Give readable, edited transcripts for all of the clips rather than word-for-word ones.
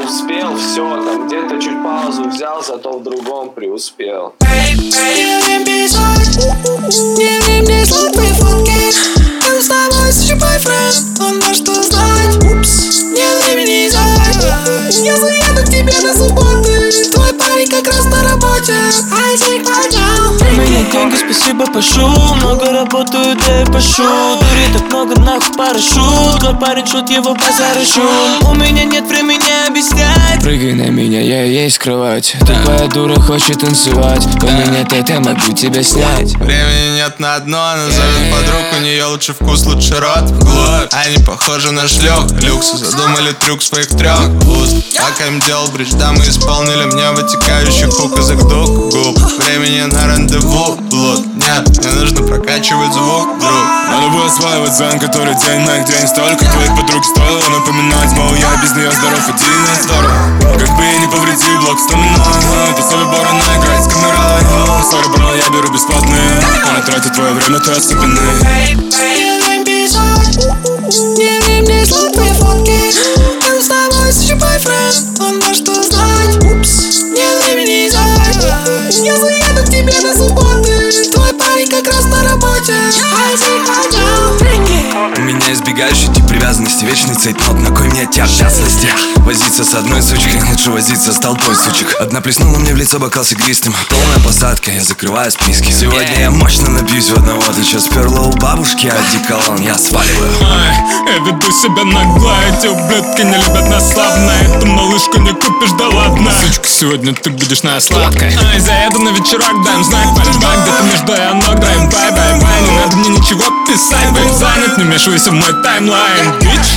успел, все, там где-то чуть паузу взял, зато в другом преуспел. Не время слать твои фотки. Рядом с тобой сущий бойфренд, он может узнать. Нет времени зайти. Я заеду к тебе на субботы. Твой парень как раз на работе. У меня деньги, спасибо, пошу. Много работаю, да и пошу. Дури так много, нахуй парашют. Твой парень шут, его базар шум. У меня нет времени объяснять. Прыгай на меня, я и есть кровать. Тупая дура хочет танцевать. У меня тета, могу тебя снять. Времени нет на одно, она зовет подруг. У нее лучше вкус, лучше рот вглубь. Они похожи на шлюх. Люксы задумали трюк своих 3 уст. Пока им делал бридж, да мы исполнили мне вытекающий хук из их губ. Времени на рандеву, блуд. Нет, мне нужно прокачивать звук, друг. Надо было осваивать зон, который день на их день. Столько твоих подруг стоило напоминать, мол, я без нее здоров, один и здоров. Как бы я не повредил, блок вспоминаю. Ты соль бора наиграть с камерой. Сори, бро, я беру бесплатные. Она тратит твое время, ты особенный. Не время слать твои фотки. Рядом с тобой сущий бойфренд, он может узнать. Нет времени зайти. Я заеду к тебе на субботы. Твой парень как раз на работе. У меня избегающий тип привязанности, вечный цейтнот. На кой мне те обязанности? Возиться с одной сучкой, лучше возиться с толпой сучек. Одна плеснула мне в лицо бокал с игристым. Полная посадка, я закрываю списки. Сегодня я мощно напьюсь в одного. Ты чё сперла у бабушки, а одеколон я сваливаю. Я веду себя нагло, эти ублюдки не любят нас славно. Эту малышку не купишь, да ладно. Сучка, сегодня ты будешь на сладкой. Заеду на вечерок, дай им знак, пальба. Где-то между я ног, драйв, бай-бай-бай. Не надо мне ничего писать, будь занят, не вмешивайся в мой таймлайн, бич.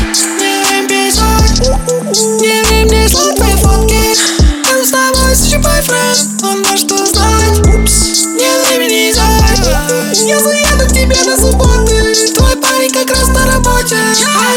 Не время слать твои фотки. Рядом с тобой сущий бойфренд, он может узнать. Нет времени зайти. Я заеду к тебе на субботы. Твой парень как раз на работе.